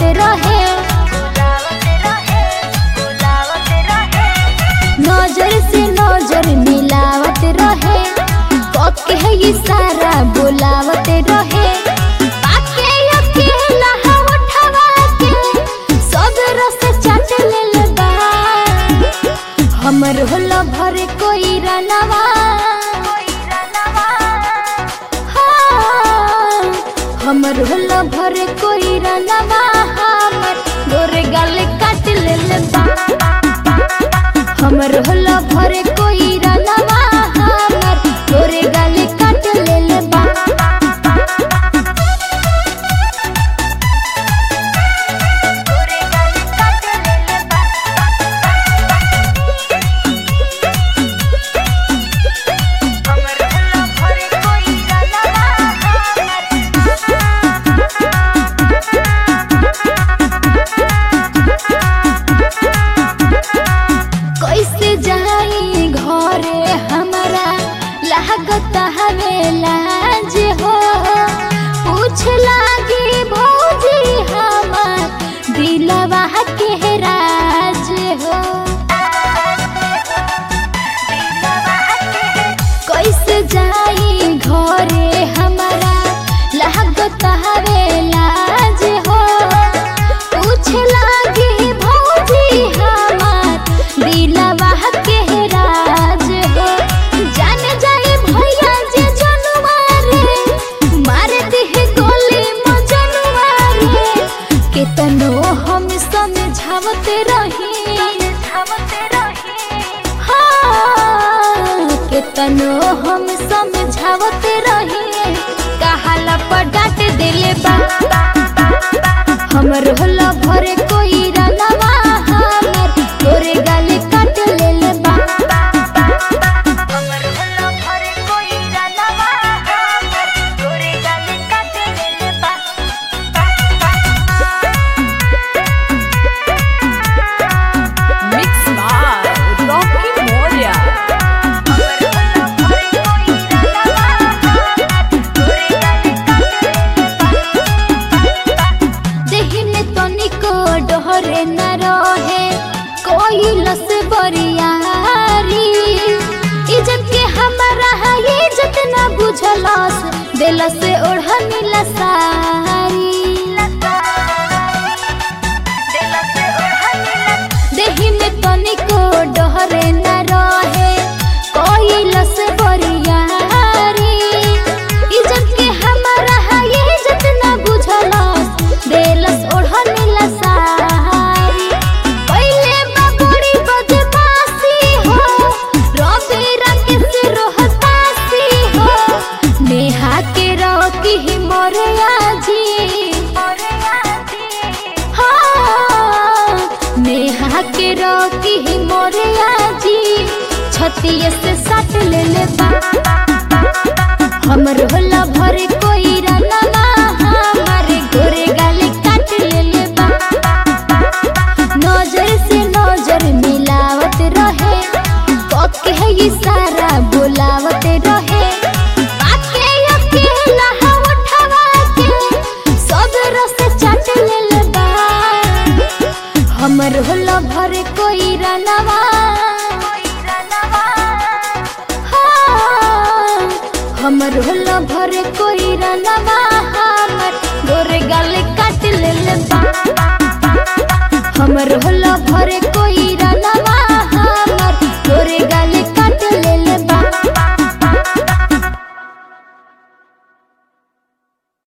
रहे, नजर से नजर मिलावत रहे, पक्के है इशारा बुलावत रहे, पाके अकेला उठवा के सब रस चाट लेल बा। हमर होला भर कोई रनवा, हमर होला भर कोई रनवा, हमर गोरे गाल काट लेल बा। हमर होला भर कोई रनवा, हमर गोरे गाल काट लेल बा। कैसे जाई घरे हमारा लागत हवे लाज हो, पूछ लागी भौजी हमार दिलवा के राज हो। कैसे जाई घरे हमारा लागत हवे लाज हो, पूछ लागी भौजी हमार दिलवा के राज हो। जान जाए भैया जे जनुआ रे, मार दिहे गोली मजनुआ रे, केतनो हम समझावत रही, हाँ केतनो हम समझावत रही, कहाला पर डांट देले बा। हमर होला भर कोई रनवा, हमर गोरे गाल काट लेल बा। हमर होला भर कोई रनवा, हमर गोरे गाल काट लेल बा। Mix by Rocky Moria. देहि में तनिको डोहरे न रहे, कोई लस बरियारी, इज्जत के हमारा है इज्जत न बुझलस, दिलस ओढ़नी लसारी। देहि में तनिको डोहरे न रहे, कोई लस बरियारी, इज्जत के हमारा है इज्जत न बुझलस, दिलस ओढ़नी लसारी। पहिले बबुड़ी बदमाशी हो, रवि रंग से रोहतासी हो, नेहा के रोकी ही मोरे आजी, हाँ नेहा के रोकी ही मोरे आजी, छतिये से साट लेल बा। हमर होला भर कोई रनवा, हमर गोरे गाल काट लेल बा। नजर से नजर मिलावत रहे, पक्के है इशारा बुलावत रहे, पाके अकेला उठवा के सब रस चाट लेल बा। हमर होला भर कोई रनवा, हाँ हमर होला भर कोई रनवा, हमर गोरे गाल काट लेल बा। हमर होला भर कोई